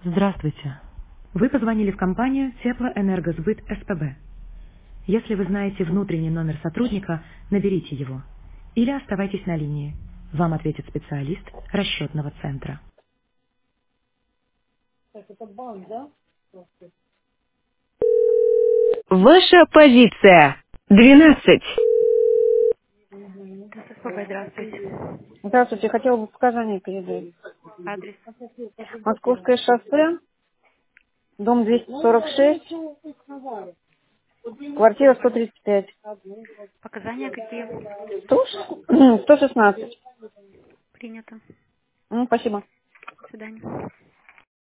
Здравствуйте. Вы позвонили в компанию Теплоэнергосбыт СПБ. Если вы знаете внутренний номер сотрудника, наберите его. Или оставайтесь на линии. Вам ответит специалист расчетного центра. Ваша позиция. 12. СПБ, здравствуйте. Здравствуйте, хотела бы показания передать. Адрес. Московское шоссе, дом 246, квартира 135. Показания какие? 116. Принято. Спасибо. До свидания.